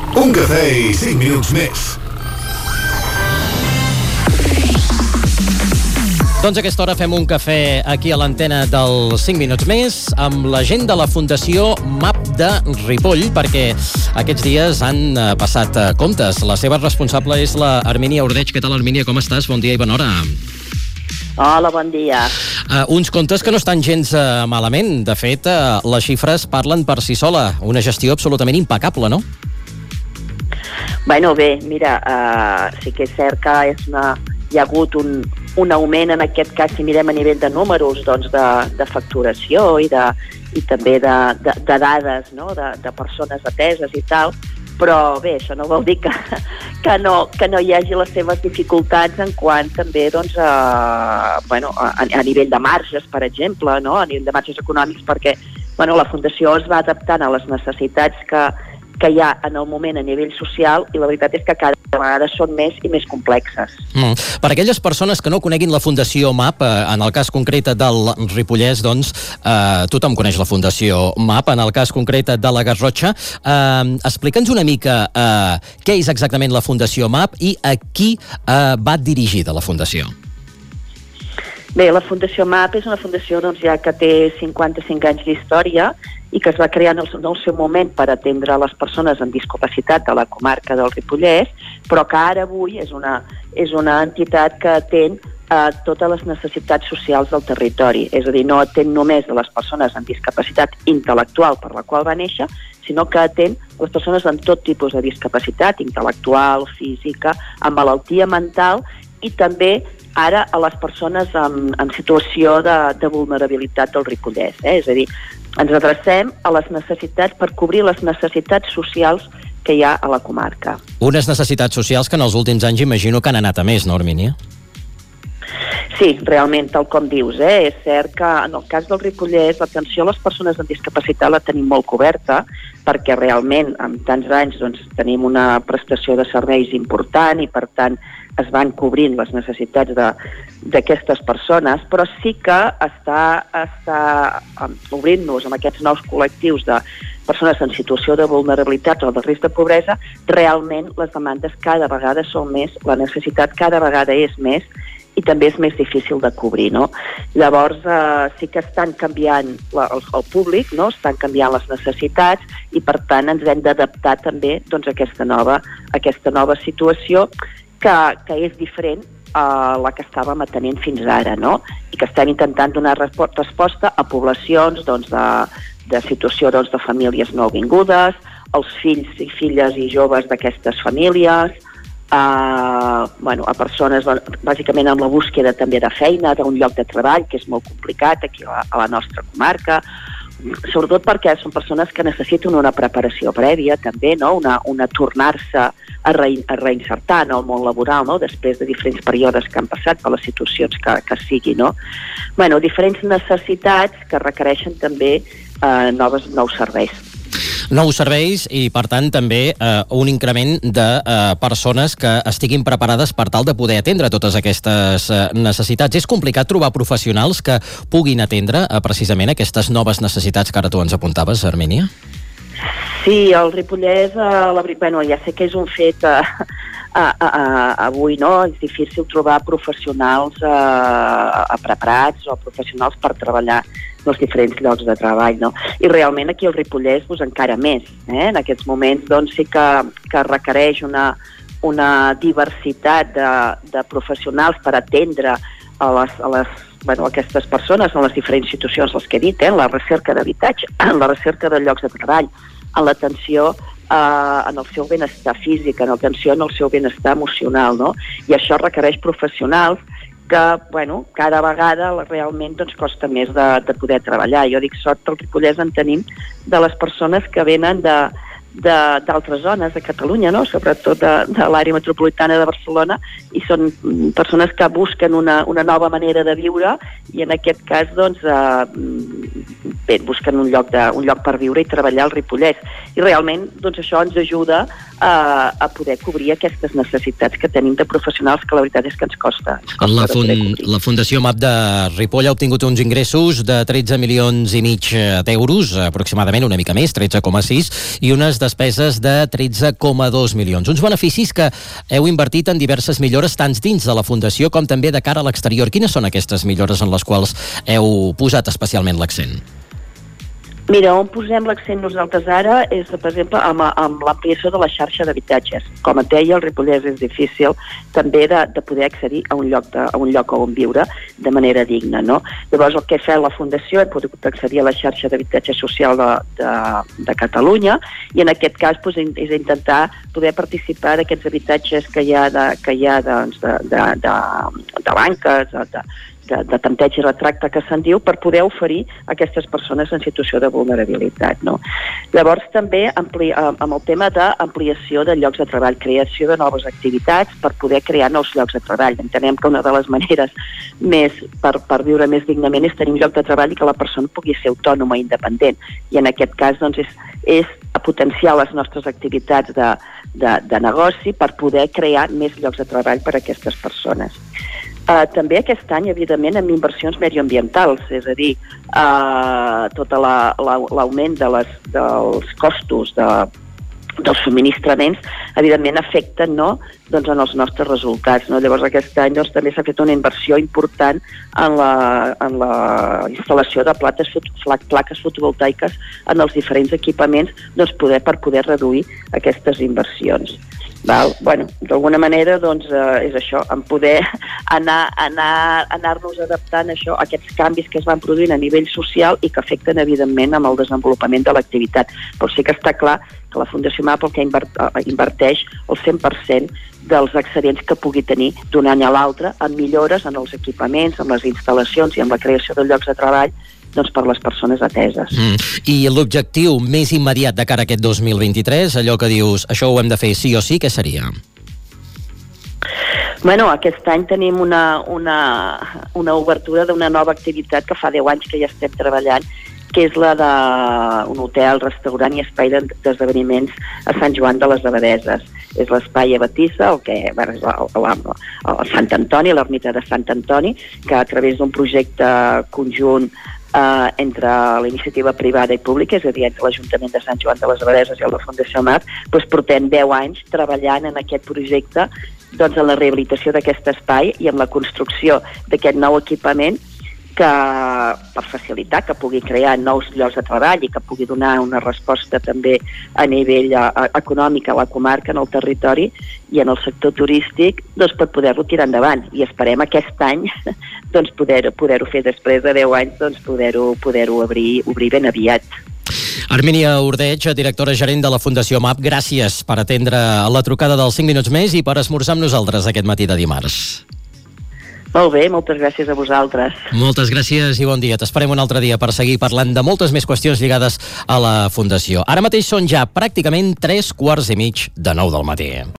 Un cafè i 5 minuts més. Doncs a aquesta hora fem un cafè aquí a l'antena del 5 minuts més amb la gent de la Fundació MAP de Ripoll, perquè aquests dies han passat comptes. La seva responsable és la Hermínia Ordeig. Què tal, Hermínia? Com estàs? Bon dia i bona hora. Hola, bon dia. Uns comptes que no estan gens malament. De fet, les xifres parlen per si sola. Una gestió absolutament impecable, no? Bueno, bé, mira, sí que és cert que hi ha hagut un augment, en aquest cas, si mirem a nivell de números, doncs de facturació i també de dades, no?, de persones ateses i tal, però bé, això no vol dir que no hi hagi les seves dificultats en quant també doncs, a nivell de marges, per exemple, no?, a nivell de marges econòmics, perquè la Fundació es va adaptant a les necessitats que hi ha en el moment a nivell social, i la veritat és que cada vegada són més i més complexes. Per aquelles persones que no coneguin la Fundació MAP, en el cas concret del Ripollès, doncs tothom coneix la Fundació MAP, en el cas concret de la Garrotxa. Explica'ns una mica què és exactament la Fundació MAP i a qui va dirigida la Fundació. Bé, la Fundació MAP és una fundació ja que té 55 anys d'història i que es va crear en el seu moment per atendre les persones amb discapacitat de la comarca del Ripollès, però que ara avui és una entitat que atén totes les necessitats socials del territori. És a dir, no atén només a les persones amb discapacitat intel·lectual per la qual va néixer, sinó que atén les persones amb tot tipus de discapacitat, intel·lectual, física, amb malaltia mental, i també ara a les persones en situació de vulnerabilitat del Ripollès. És a dir, ens adrecem a les necessitats per cobrir les necessitats socials que hi ha a la comarca. Unes necessitats socials que en els últims anys imagino que han anat a més, no, Hermínia? Sí, realment, tal com dius. És cert que en el cas del Ripollès l'atenció a les persones amb discapacitat la tenim molt coberta, perquè realment en tants anys tenim una prestació de serveis important i per tant es van cobrint les necessitats d'aquestes persones, però sí que està obrint-nos amb aquests nous col·lectius de persones en situació de vulnerabilitat o de risc de pobresa. Realment les demandes cada vegada són més, la necessitat cada vegada és més i també és més difícil de cobrir, no? Llavors sí que estan canviant el públic, no? Estan canviant les necessitats i per tant ens hem d'adaptar també a aquesta nova situació que és diferent a la que estàvem atenent fins ara, no? I que estem intentant donar resposta a poblacions de situació de famílies nouvingudes, als fills i filles i joves d'aquestes famílies, a persones bàsicament amb la búsqueda també de feina, d'un lloc de treball, que és molt complicat aquí a la nostra comarca, sobretot perquè són persones que necessiten una preparació prèvia també, no? Una tornar-se a reinsertar en el món laboral, no? Després de diferents períodes que han passat per les situacions que sigui, no? Diferents necessitats que requereixen també nous serveis. Nous serveis i, per tant, també un increment de persones que estiguin preparades per tal de poder atendre totes aquestes necessitats. És complicat trobar professionals que puguin atendre precisament aquestes noves necessitats que ara tu ens apuntaves, Hermínia? Sí, el Ripollès, ja sé que és un fet avui, no? És difícil trobar professionals preparats o professionals per treballar en els diferents llocs de treball, no? I realment aquí al Ripollès encara més. En aquests moments sí que requereix una diversitat de professionals per atendre aquestes persones en les diferents situacions, les que he dit, la recerca d'habitatge, la recerca de llocs de treball, en l'atenció en el seu benestar físic, en l'atenció en el seu benestar emocional, no? I això requereix professionals que, cada vegada realment costa més de poder treballar. Jo dic, sort al Ripollès en tenim de les persones que venen d'altres zones de Catalunya, no? Sobretot de l'àrea metropolitana de Barcelona, i són persones que busquen una nova manera de viure i en aquest cas busquen un lloc per viure i treballar al Ripollès. I realment això ens ajuda a poder cobrir aquestes necessitats que tenim de professionals, que la veritat és que ens costa La Fundació MAP de Ripoll ha obtingut uns ingressos de 13 milions i mig d'euros, aproximadament, una mica més, 13,6, i unes despeses de 13,2 milions. Uns beneficis que heu invertit en diverses millores tant dins de la Fundació com també de cara a l'exterior. Quines són aquestes millores en les quals heu posat especialment l'accent? Mira, on posem l'accent nosaltres ara és, per exemple, amb l'ampliació de la xarxa d'habitatges. Com et deia, el Ripollès és difícil també de poder accedir a un lloc on viure de manera digna, no? Llavors, el que fa la Fundació és poder accedir a la xarxa d'habitatge social de Catalunya, i en aquest cas és intentar poder participar d'aquests habitatges que hi ha de banques, de tanteig i retracte que se'n diu, per poder oferir a aquestes persones en situació de vulnerabilitat, no? Llavors també amb el tema d'ampliació de llocs de treball, creació de noves activitats per poder crear nous llocs de treball. Entenem que una de les maneres més per viure més dignament és tenir un lloc de treball i que la persona pugui ser autònoma i independent, i en aquest cas doncs és potenciar les nostres activitats de negoci per poder crear més llocs de treball per a aquestes persones. També aquest any, evidentment, amb inversions mediambientals, és a dir, tot l'augment dels costos dels subministraments, evidentment afecten, no?, doncs, en els nostres resultats, no? Llavors aquest any també s'ha fet una inversió important en la instal·lació de plaques fotovoltaiques en els diferents equipaments, doncs, per poder reduir aquestes inversions. Bueno, d'alguna manera és això, en poder anar-nos adaptant a aquests canvis que es van produint a nivell social i que afecten evidentment amb el desenvolupament de l'activitat. Però sí que està clar que la Fundació MAP el que inverteix el 100% dels excedents que pugui tenir d'un any a l'altre en millores en els equipaments, en les instal·lacions i en la creació de llocs de treball, doncs, per les persones ateses. I l'objectiu més immediat de cara a aquest 2023, allò que dius, això ho hem de fer sí o sí, què seria? Bueno, aquest any tenim una obertura d'una nova activitat que fa 10 anys que ja estem treballant, que és la d'un hotel, restaurant i espai d'esdeveniments a Sant Joan de les Abadesses. És l'espai Abatissa, és el Sant Antoni, l'ermita de Sant Antoni, que a través d'un projecte conjunt entre la iniciativa privada i pública, és a dir, entre l'Ajuntament de Sant Joan de les Abadesses i la Fundació MAP, doncs portem 10 anys treballant en aquest projecte, doncs, en la rehabilitació d'aquest espai i en la construcció d'aquest nou equipament per facilitar que pugui crear nous llocs de treball i que pugui donar una resposta també a nivell econòmic a la comarca, en el territori i en el sector turístic, doncs, per poder-lo tirar endavant. I esperem aquest any doncs, poder-ho fer després de 10 anys, doncs, poder-ho obrir ben aviat. Armínia Ordeig, directora gerent de la Fundació MAP, gràcies per atendre la trucada dels 5 minuts més i per esmorzar amb nosaltres aquest matí de dimarts. Molt bé, moltes gràcies a vosaltres. Moltes gràcies i bon dia. T'esperem un altre dia per seguir parlant de moltes més qüestions lligades a la Fundació. Ara mateix són ja pràcticament 3:15 de 9 del matí.